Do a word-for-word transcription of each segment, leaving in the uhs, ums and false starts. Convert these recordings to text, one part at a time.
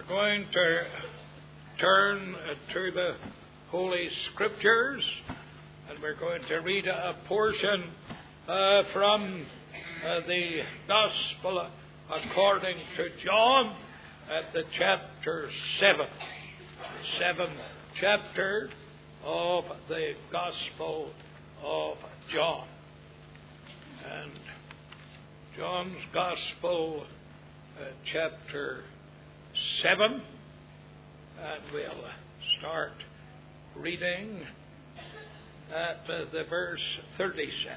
We're going to turn to the Holy Scriptures, and we're going to read a portion uh, from uh, the Gospel according to John at the chapter seven, the seventh chapter of the Gospel of John. And John's Gospel, uh, chapter seven, and we'll start reading at uh, the verse thirty-seven.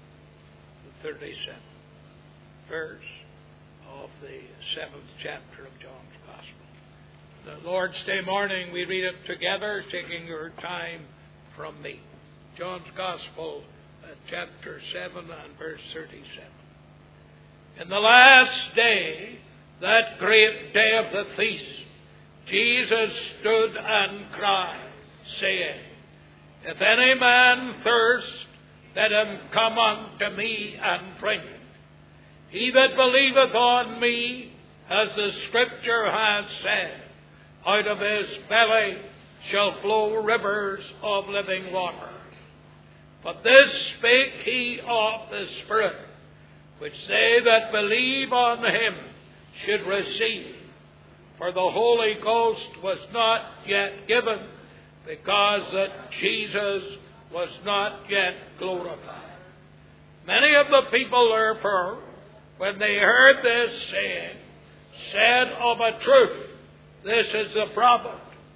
The thirty-seventh verse of the seventh chapter of John's Gospel. The Lord's Day morning, we read it together, taking your time from me. John's Gospel, uh, chapter seven and verse thirty-seven. In the last day, that great day of the feast, Jesus stood and cried, saying, If any man thirst, let him come unto me and drink. He that believeth on me, as the Scripture has said, out of his belly shall flow rivers of living water. But this spake he of the Spirit, which they that believe on him should receive. For the Holy Ghost was not yet given, because that Jesus was not yet glorified. Many of the people, therefore, when they heard this saying, said of a truth, This is the prophet.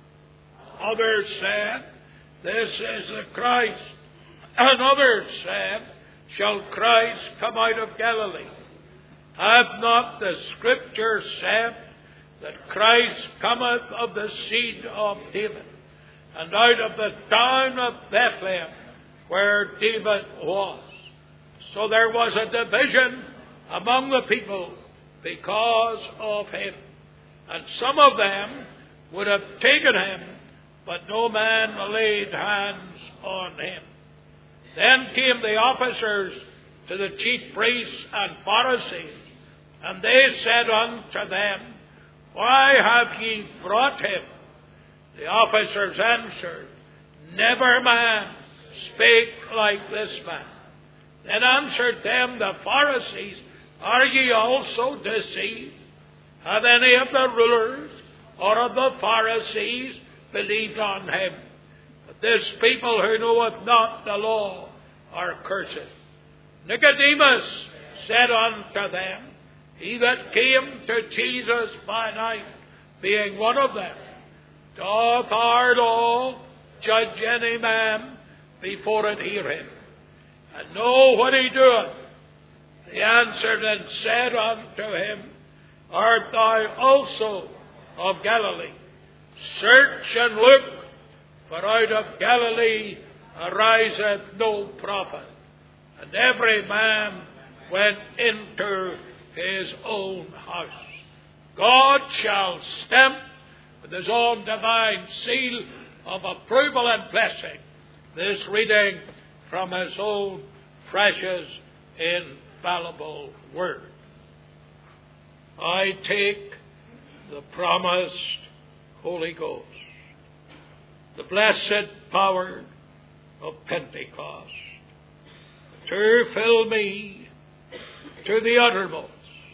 Others said, This is the Christ. And others said, Shall Christ come out of Galilee? Hath not the Scripture said that Christ cometh of the seed of David, and out of the town of Bethlehem, where David was? So there was a division among the people because of him. And some of them would have taken him, but no man laid hands on him. Then came the officers to the chief priests and Pharisees, and they said unto them, Why have ye brought him? The officers answered, Never man spake like this man. Then answered them the Pharisees, Are ye also deceived? Have any of the rulers or of the Pharisees believed on him? But this people who knoweth not the law are cursed. Nicodemus said unto them, He that came to Jesus by night, being one of them, doth our law judge any man before it hear him, and know what he doeth? He answered and said unto him, Art thou also of Galilee? Search and look, for out of Galilee ariseth no prophet. And every man went into his own house. God shall stamp with his own divine seal of approval and blessing this reading from his own precious, infallible word. I take the promised Holy Ghost, the blessed power of Pentecost, to fill me to the uttermost.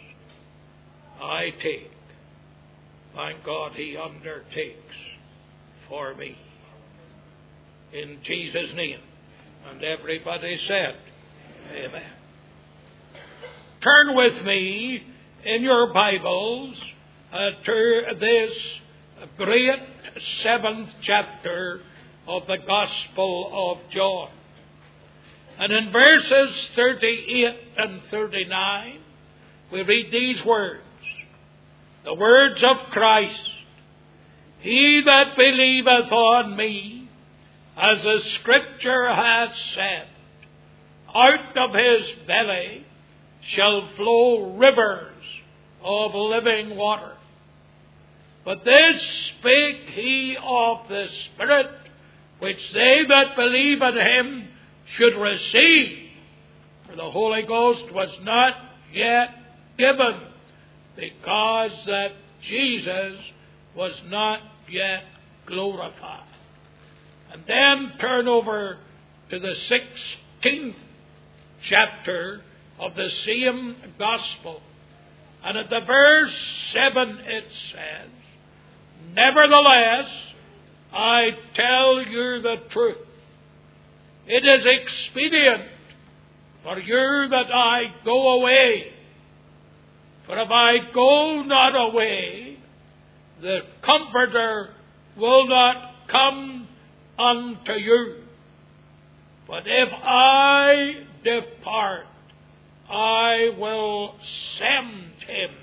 I take. Thank God he undertakes for me. In Jesus' name. And everybody said, Amen. Turn with me in your Bibles uh, to this great seventh chapter of the Gospel of John. And in verses thirty-eight and thirty-nine, we read these words. The words of Christ, He that believeth on me, as the Scripture hath said, out of his belly shall flow rivers of living water. But this spake he of the Spirit, which they that believe in him should receive. For the Holy Ghost was not yet given, because that Jesus was not yet glorified. And then turn over to the sixteenth chapter of the same gospel. And at the verse seven it says, "Nevertheless, I tell you the truth. It is expedient for you that I go away. For if I go not away, the Comforter will not come unto you. But if I depart, I will send him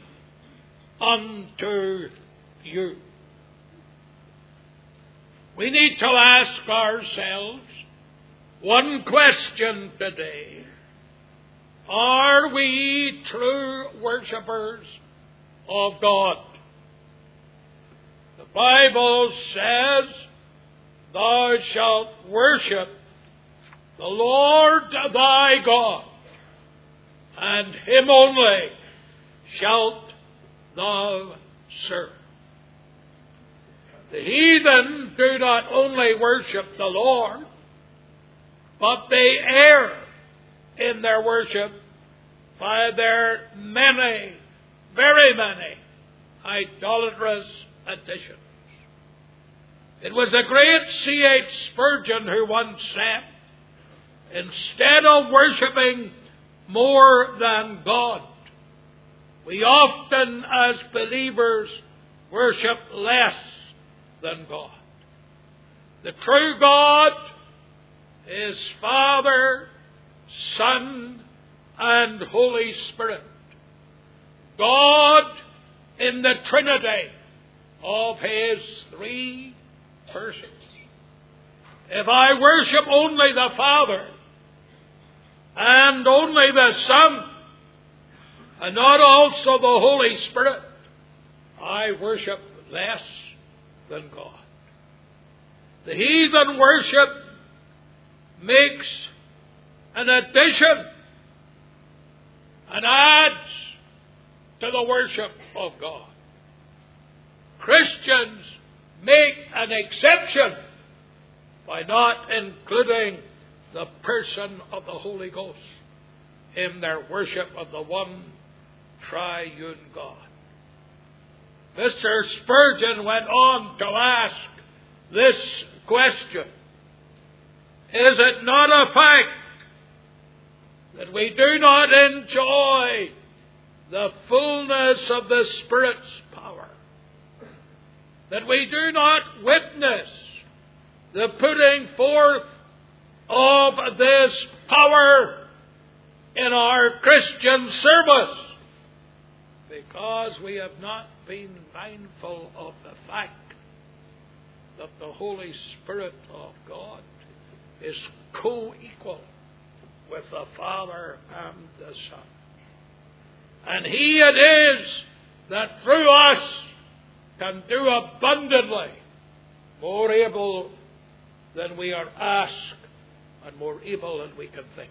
unto you." We need to ask ourselves one question today. Are we true worshippers of God? The Bible says, "Thou shalt worship the Lord thy God, and him only shalt thou serve." The heathen do not only worship the Lord, but they err in their worship by their many, very many idolatrous additions. It was the great C H Spurgeon who once said, "Instead of worshipping more than God, we often as believers worship less than God." The true God is Father, Son, and Holy Spirit. God in the Trinity of His three persons. If I worship only the Father and only the Son, and not also the Holy Spirit, I worship less than God. The heathen worship makes an addition and adds to the worship of God. Christians make an exception by not including the person of the Holy Ghost in their worship of the one triune God. Mister Spurgeon went on to ask this question: is it not a fact that we do not enjoy the fullness of the Spirit's power? That we do not witness the putting forth of this power in our Christian service, because we have not been mindful of the fact that the Holy Spirit of God is co-equal with the Father and the Son. And He it is that through us can do abundantly more able than we are asked and more able than we can think.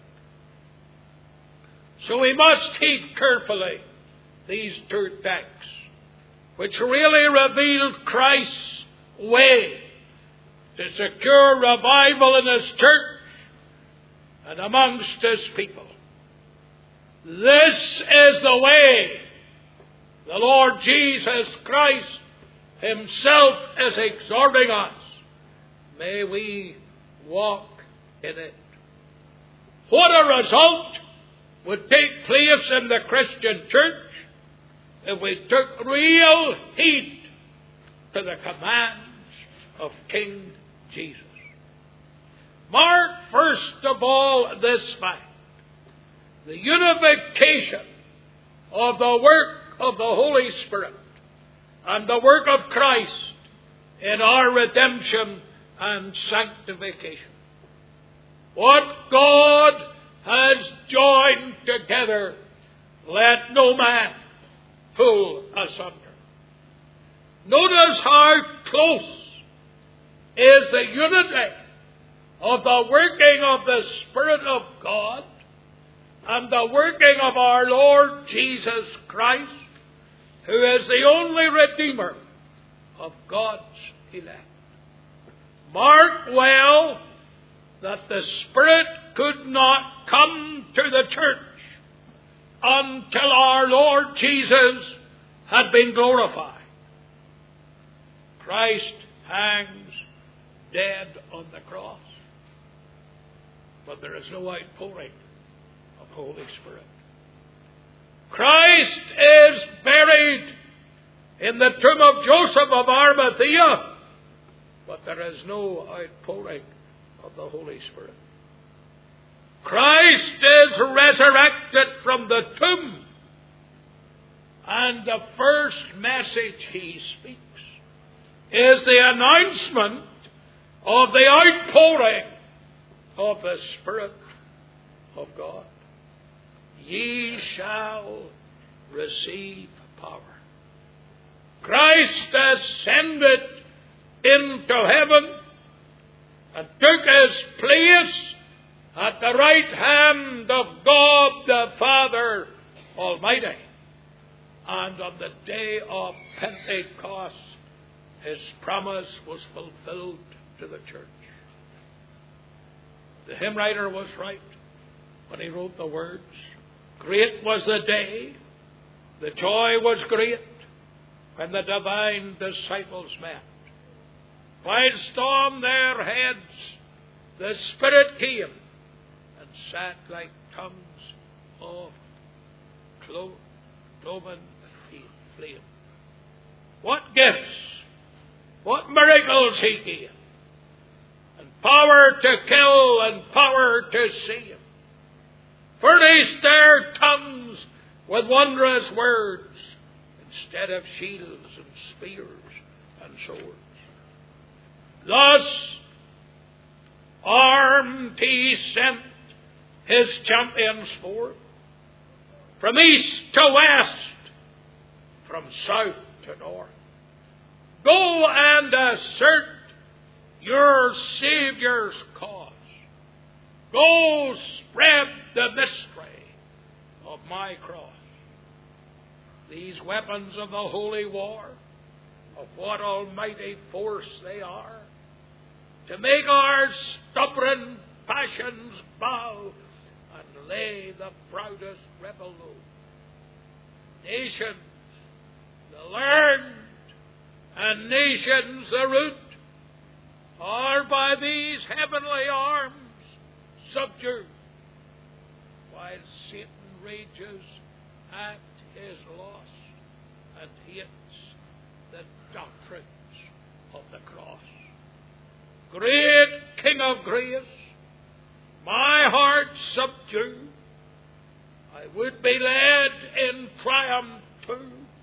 So we must heed carefully these two texts, which really reveal Christ's way to secure revival in His church and amongst His people. This is the way the Lord Jesus Christ Himself is exhorting us. May we walk in it. What a result would take place in the Christian church if we took real heed to the commands of King Jesus. Mark first of all this fact: the unification of the work of the Holy Spirit and the work of Christ in our redemption and sanctification. What God has joined together, let no man pull asunder. Notice how close is the unity of the working of the Spirit of God and the working of our Lord Jesus Christ, who is the only Redeemer of God's elect. Mark well that the Spirit could not come to the church until our Lord Jesus had been glorified. Christ hangs dead on the cross, but there is no outpouring of the Holy Spirit. Christ is buried in the tomb of Joseph of Arimathea, but there is no outpouring of the Holy Spirit. Christ is resurrected from the tomb, and the first message he speaks is the announcement of the outpouring of the Spirit of God. Ye shall receive power. Christ ascended into heaven and took his place at the right hand of God the Father Almighty. And on the day of Pentecost, his promise was fulfilled to the church. The hymn writer was right when he wrote the words, "Great was the day, the joy was great, when the divine disciples met. Whilst on their heads the Spirit came, and sat like tongues of clo- cloven flame." What gifts, what miracles he gave, and power to kill and power to save. Furnished their tongues with wondrous words, instead of shields and spears and swords. Thus, armed he sent his champions forth, from east to west, from south to north. Go and assert your Saviour's cause. Go spread the mystery of my cross. These weapons of the holy war, of what almighty force they are, to make our stubborn passions bow and lay the proudest rebel low. Nations, the learned, and nations the root, are by these heavenly arms subdued, while Satan rages at his loss and hates the doctrines of the cross. Great King of grace, my heart subdue, I would be led in triumph to,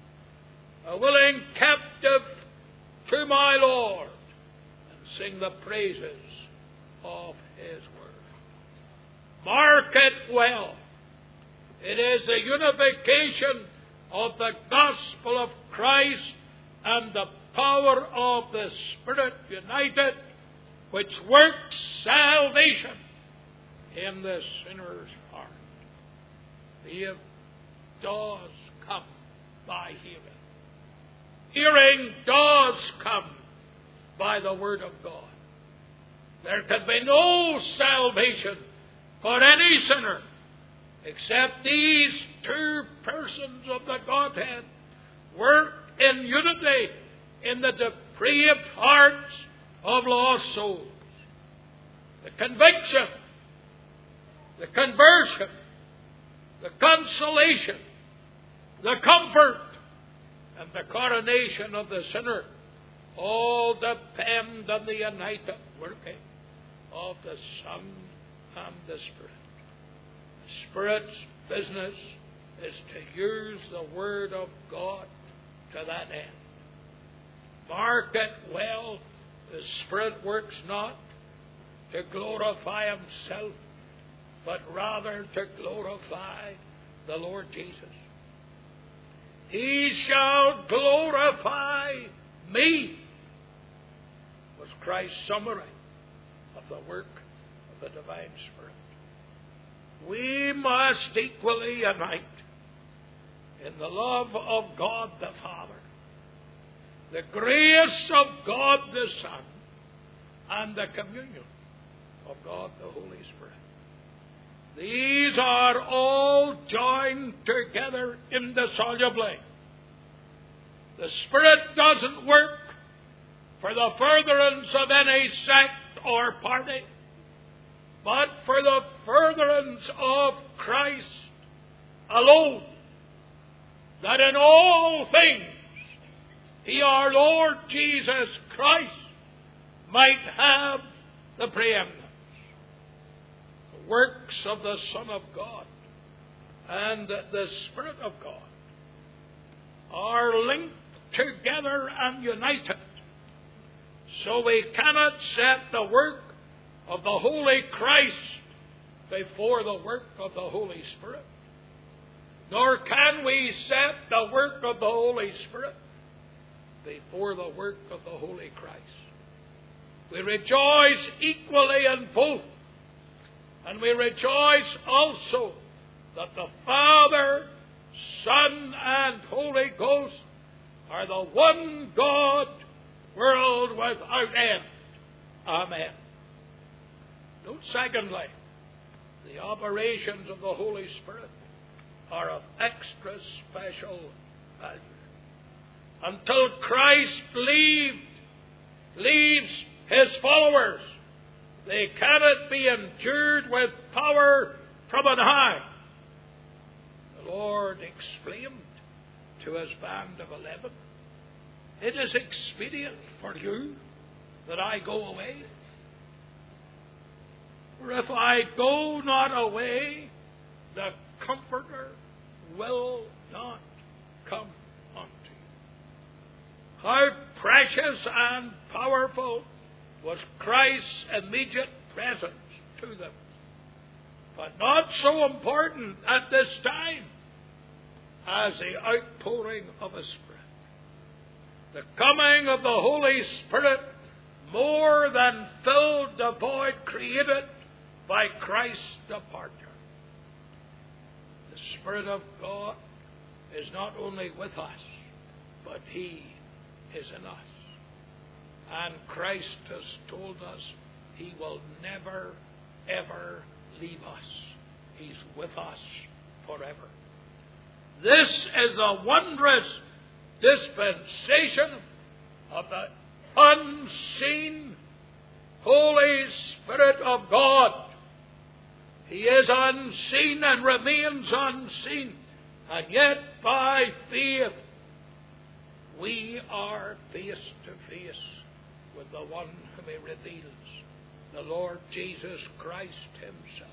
a willing captive to my Lord, and sing the praises of his word. Mark it well. It is the unification of the gospel of Christ and the power of the Spirit united which works salvation in the sinner's heart. Faith does come by hearing. Hearing does come by the Word of God. There can be no salvation for any sinner except these two persons of the Godhead work in unity in the depraved hearts of lost souls. The conviction, the conversion, the consolation, the comfort, and the coronation of the sinner all depend on the united working of the Son and the Spirit. The Spirit's business is to use the Word of God to that end. Mark it well, the Spirit works not to glorify himself, but rather to glorify the Lord Jesus. He shall glorify me, was Christ's summary of the work of the divine Spirit. We must equally unite in the love of God the Father, the grace of God the Son, and the communion of God the Holy Spirit. These are all joined together indissolubly. The Spirit doesn't work for the furtherance of any sect or party, but for the furtherance of Christ alone, that in all things He, our Lord Jesus Christ, might have the preeminence. The works of the Son of God and the Spirit of God are linked together and united. So we cannot set the work of the Holy Christ before the work of the Holy Spirit. Nor can we set the work of the Holy Spirit before the work of the Holy Christ. We rejoice equally in both. And we rejoice also that the Father, Son, and Holy Ghost are the one God, world without end. Amen. Note secondly, the operations of the Holy Spirit are of extra special value. Until Christ leave, leaves His followers, they cannot be endued with power from on high. The Lord exclaimed to His band of eleven, "It is expedient for you that I go away. For if I go not away, the Comforter will not come unto you." How precious and powerful was Christ's immediate presence to them, but not so important at this time as the outpouring of His Spirit. The coming of the Holy Spirit more than filled the void created by Christ's departure. The Spirit of God is not only with us, but He is in us. And Christ has told us He will never, ever leave us. He's with us forever. This is the wondrous dispensation of the unseen Holy Spirit of God. He is unseen and remains unseen, and yet by faith we are face to face with the one whom He reveals, the Lord Jesus Christ Himself.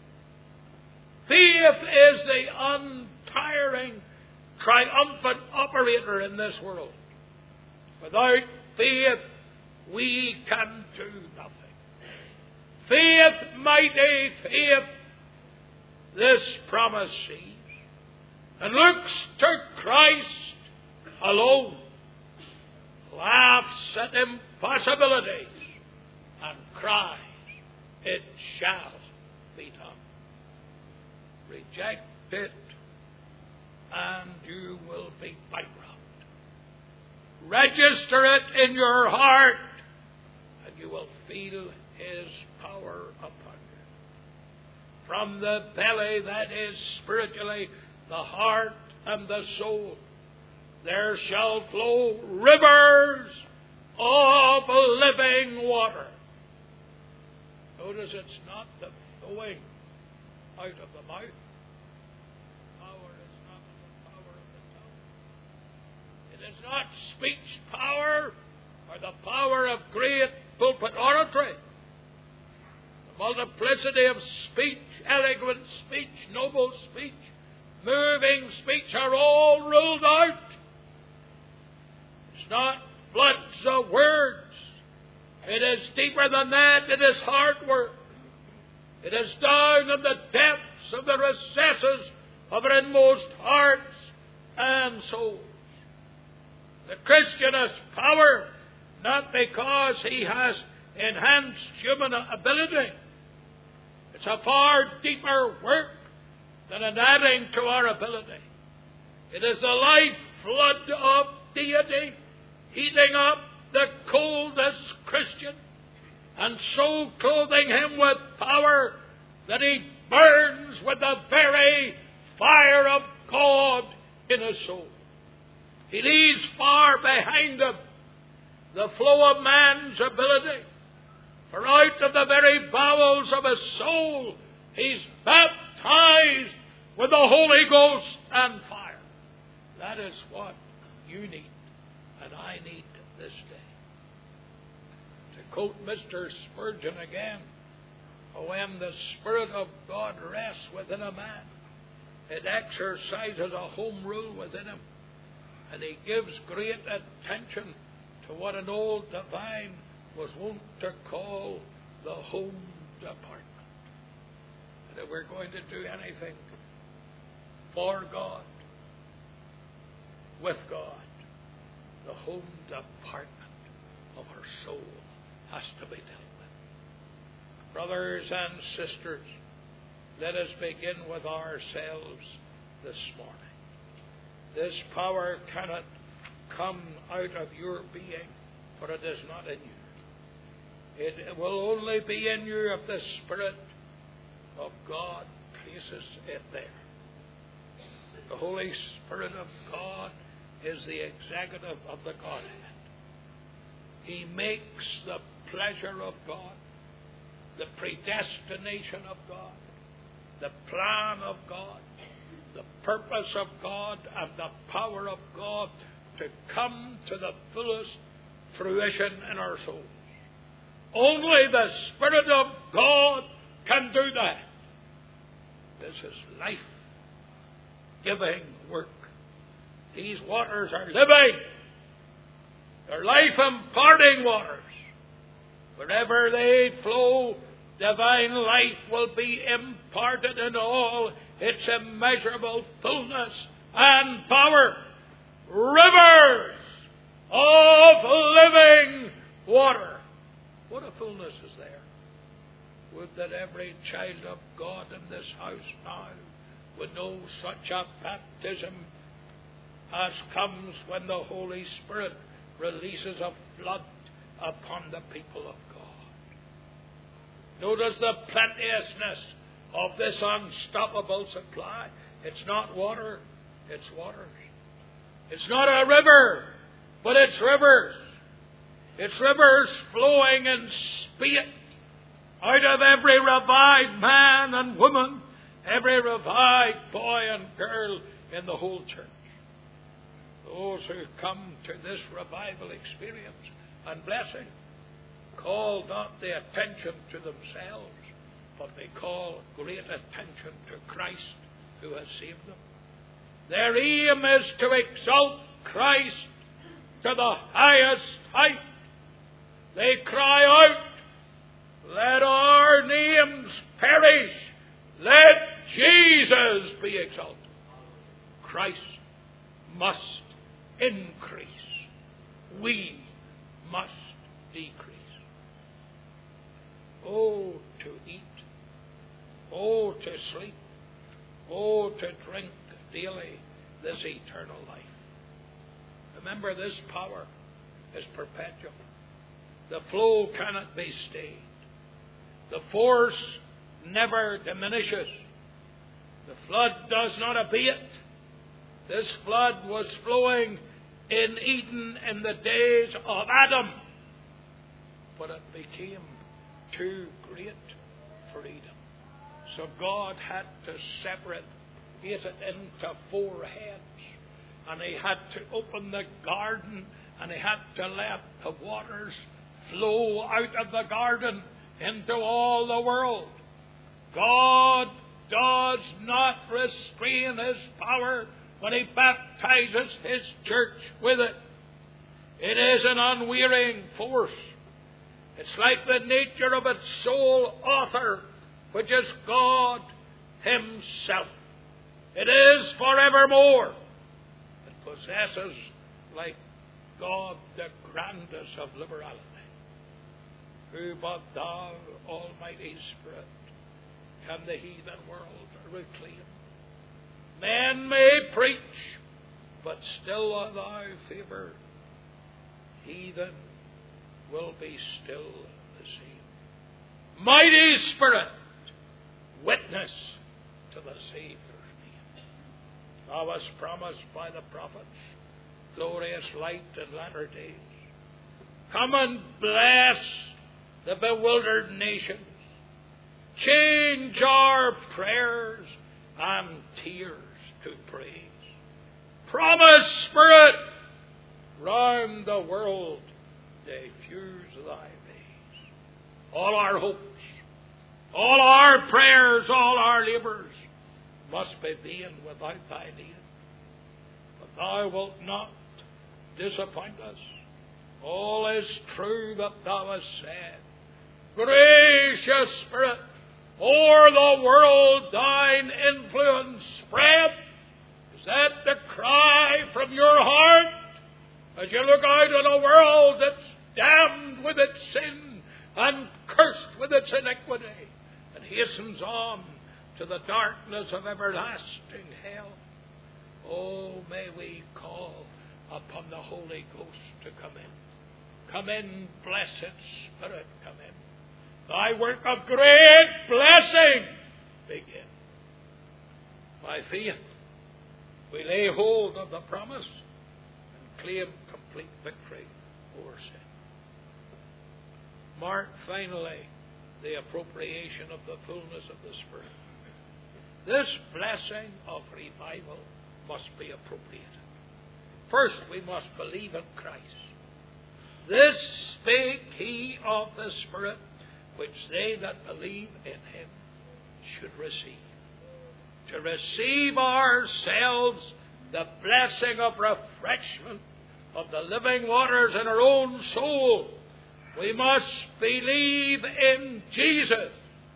Faith is the untiring, triumphant operator in this world. Without faith, we can do nothing. Faith, mighty faith, this promise sees, and looks to Christ alone, laughs at impossibilities, and cries, "It shall be done." Reject it, and you will be bankrupt. Register it in your heart, and you will feel His power upon you. From the belly, that is spiritually the heart and the soul, there shall flow rivers of living water. Notice it's not the flowing out of the mouth. Power is not the power of the tongue. It is not speech power or the power of great pulpit oratory. The multiplicity of speech, eloquent speech, noble speech, moving speech are all ruled out. It's not floods of words. It is deeper than that. It is heart work. It is down in the depths of the recesses of our inmost hearts and souls. The Christian has power not because he has enhanced human ability. It's a far deeper work than an adding to our ability. It is the life flood of deity heating up the coldest Christian, and so clothing him with power that he burns with the very fire of God in his soul. He leaves far behind him the flow of man's ability, for out of the very bowels of his soul he's baptized with the Holy Ghost and fire. That is what you need and I need this day. To quote Mister Spurgeon again, when the Spirit of God rests within a man, it exercises a home rule within him, and he gives great attention to what an old divine was wont to call the home department. And if we're going to do anything for God, with God, the home department of our soul has to be dealt with. Brothers and sisters, let us begin with ourselves this morning. This power cannot come out of your being, for it is not in you. It will only be in you if the Spirit of God places it there. The Holy Spirit of God is the executive of the Godhead. He makes the pleasure of God, the predestination of God, the plan of God, the purpose of God, and the power of God to come to the fullest fruition in our souls. Only the Spirit of God can do that. This is life-giving work. These waters are living. They're life-imparting waters. Wherever they flow, divine life will be imparted in all its immeasurable fullness and power. Rivers of living water. What a fullness is there. Would that every child of God in this house now would know such a baptism as comes when the Holy Spirit releases a flood upon the people of God. Notice the plenteousness of this unstoppable supply. It's not water, it's waters. It's not a river, but it's rivers. It's rivers flowing in spate out of every revived man and woman, every revived boy and girl in the whole church. Those who come to this revival experience and blessing call not the attention to themselves, but they call great attention to Christ who has saved them. Their aim is to exalt Christ to the highest height. They cry out, let our names perish, let Jesus be exalted. Christ must increase. We must decrease. Oh, to eat. Oh, to sleep. Oh, to drink daily this eternal life. Remember, this power is perpetual. The flow cannot be stayed. The force never diminishes. The flood does not abate. This flood was flowing in Eden in the days of Adam, but it became too great for Eden. So God had to separate it into four heads, and He had to open the garden, and He had to let the waters flow out of the garden into all the world. God does not restrain His power when He baptizes His church with it. It is an unwearying force. It's like the nature of its sole author, which is God Himself. It is forevermore. It possesses, like God, the grandest of liberality. Who but Thou, Almighty Spirit, can the heathen world reclaim? Men may preach, but still Thou favor heathen will be still the same. Mighty Spirit, witness to the Saviour's name. Thou hast promised by the prophets glorious light in latter days. Come and bless the bewildered nations. Change our prayers and tears to praise. Promise, Spirit, round the world diffuse thy rays. All our hopes, all our prayers, all our labours must be vain without thy aid. But thou wilt not disappoint us. All is true that thou hast said. Gracious Spirit, o'er the world thine influence spread. Is that the cry from your heart as you look out on a world that's damned with its sin and cursed with its iniquity and hastens on to the darkness of everlasting hell? Oh, may we call upon the Holy Ghost to come in. Come in, blessed Spirit, come in. Thy work of great blessing begin. By faith, we lay hold of the promise and claim complete victory over sin. Mark finally the appropriation of the fullness of the Spirit. This blessing of revival must be appropriated. First, we must believe in Christ. This spake he of the Spirit, which they that believe in him should receive. To receive ourselves the blessing of refreshment of the living waters in our own soul, we must believe in Jesus.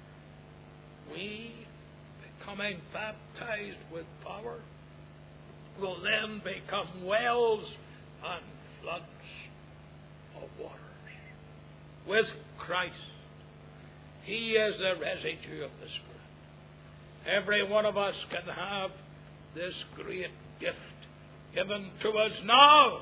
We, becoming baptized with power, will then become wells and floods of waters. With Christ, he is the residue of the Spirit. Every one of us can have this great gift given to us now.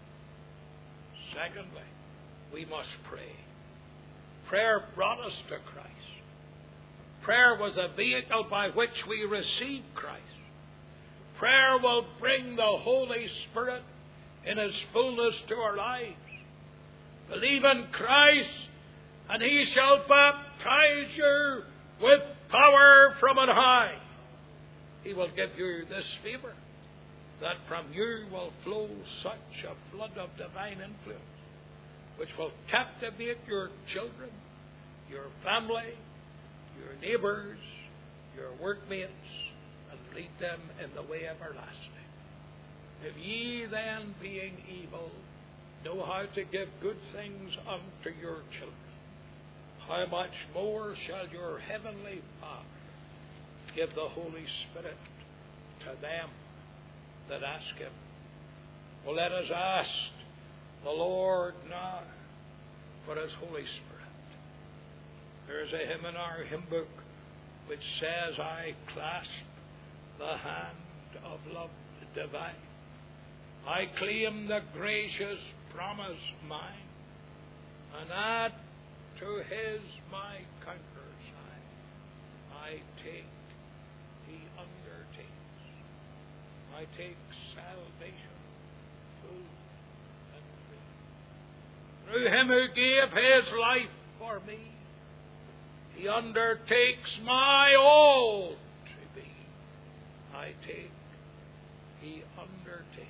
Secondly, we must pray. Prayer brought us to Christ. Prayer was a vehicle by which we receive Christ. Prayer will bring the Holy Spirit in His fullness to our lives. Believe in Christ, and He shall baptize you with power from on high. He will give you this favor, that from you will flow such a flood of divine influence, which will captivate your children, your family, your neighbours, your workmates, and lead them in the way everlasting. If ye then, being evil, know how to give good things unto your children, how much more shall your heavenly Father give the Holy Spirit to them that ask Him? Well, let us ask the Lord now for His Holy Spirit. There is a hymn in our hymn book which says, I clasp the hand of love divine. I claim the gracious promise mine, and add to His my conqueror side. I take, He undertakes. I take salvation full and free. Through Him who gave His life for me, He undertakes my all to be. I take, He undertakes.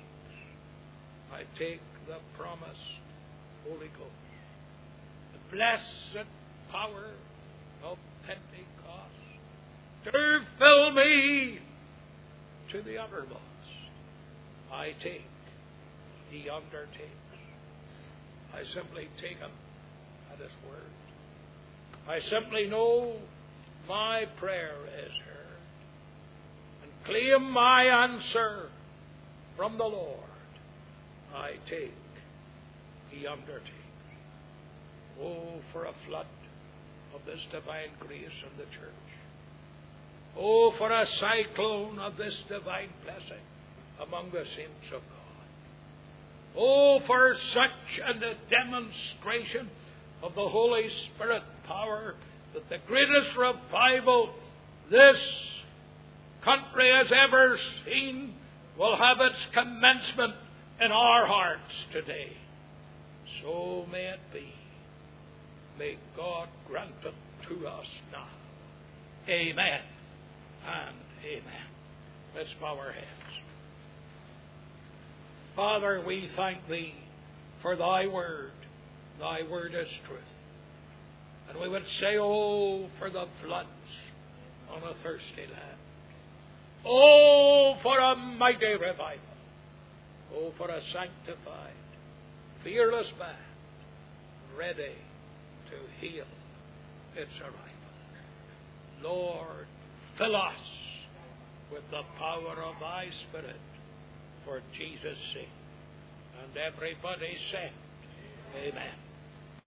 I take the promised Holy Ghost, the blessed power of Pentecost, to fill me to the uttermost. I take, He undertakes. I simply take Him at His word. I simply know my prayer is heard, and claim my answer from the Lord. I take, He undertakes. Oh, for a flood of this divine grace in the church. Oh, for a cyclone of this divine blessing among the saints of God. Oh, for such a demonstration of the Holy Spirit power that the greatest revival this country has ever seen will have its commencement in our hearts today. So may it be. May God grant it to us now. Amen and amen. Let's bow our heads. Father, we thank Thee for Thy word. Thy word is truth. And we would say, oh, for the floods on a thirsty land. Oh, for a mighty revival. Oh, for a sanctified, fearless man, ready to heal its arrival. Lord, fill us with the power of Thy Spirit for Jesus' sake. And everybody said, Amen.